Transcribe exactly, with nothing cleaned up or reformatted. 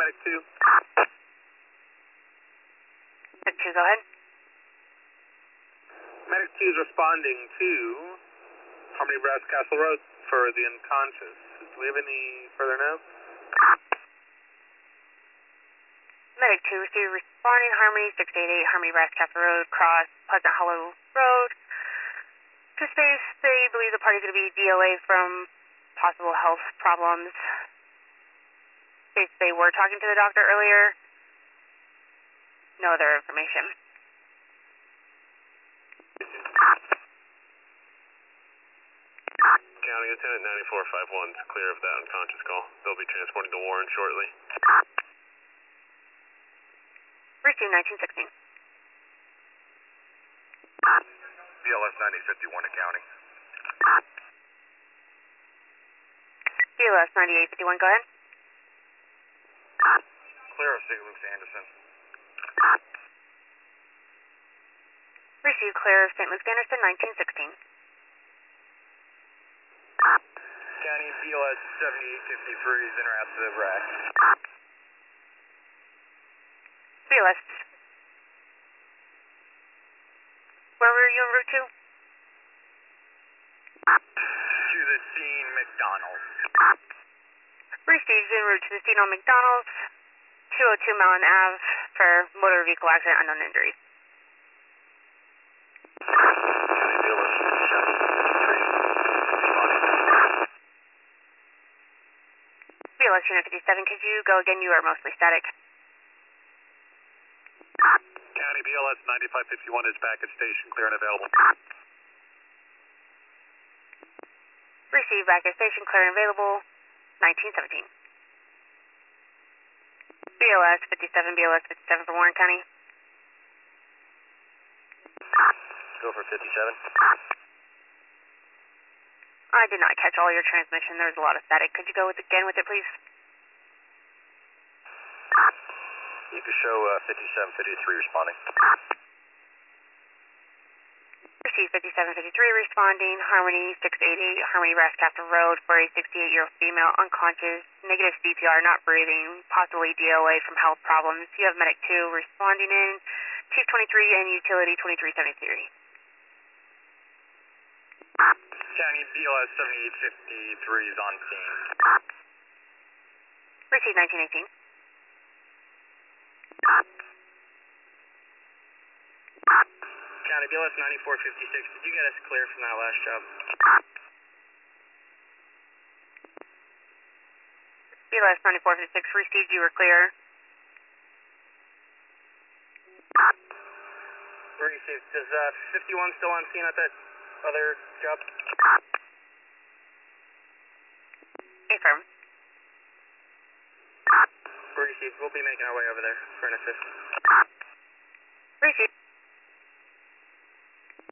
Medic two. Medic two, go ahead. Medic two is responding to Harmony Brass Castle Road for the unconscious. Do we have any further notes? Medic two received responding Harmony six eighty-eight Harmony Brass Castle Road, cross Pleasant Hollow Road. To space, they believe the party is going to be D O A from possible health problems. Space, they were talking to the doctor earlier. No other information. County Lieutenant ninety-four five one is clear of that unconscious call. They'll be transporting to Warren shortly. Receive nineteen sixteen. B L S ninety fifty-one to County. B L S ninety-eight fifty-one, go ahead. Clear of Saint Luke's Anderson. Receive clear of Saint Luke's Anderson, nineteen sixteen. County B L S seventy-eight fifty-three is en route to the rack. B L S. Where were you en route to? To the scene, McDonald's. Received en route to the scene on McDonald's, two oh two Mountain Avenue for motor vehicle accident, unknown injuries. B L S Unit fifty-seven, could you go again? You are mostly static. County B L S ninety-five fifty-one is back at station, clear and available. Receive back at station, clear and available, nineteen seventeen. B L S fifty-seven, B L S fifty-seven for Warren County. Go for fifty-seven. I did not catch all your transmission. There was a lot of static. Could you go with again with it, please? You can show uh, fifty-seven fifty-three responding. Receive fifty-seven fifty-three responding. Harmony six eighty-eight, Harmony Brass Castle Road for a sixty-eight-year-old female, unconscious, negative C P R, not breathing, possibly D O A from health problems. You have Medic two responding in, Chief twenty-three and Utility twenty-three seventy-three. County B L S seventy-eight fifty-three is on scene. Receive nineteen eighteen. County B L S ninety-four fifty-six, did you get us clear from that last job? B L S ninety-four fifty-six, received, you were clear. Received. Does uh, fifty-one still on scene at that other job? Affirm. Received. We'll be making our way over there for an assist. Received.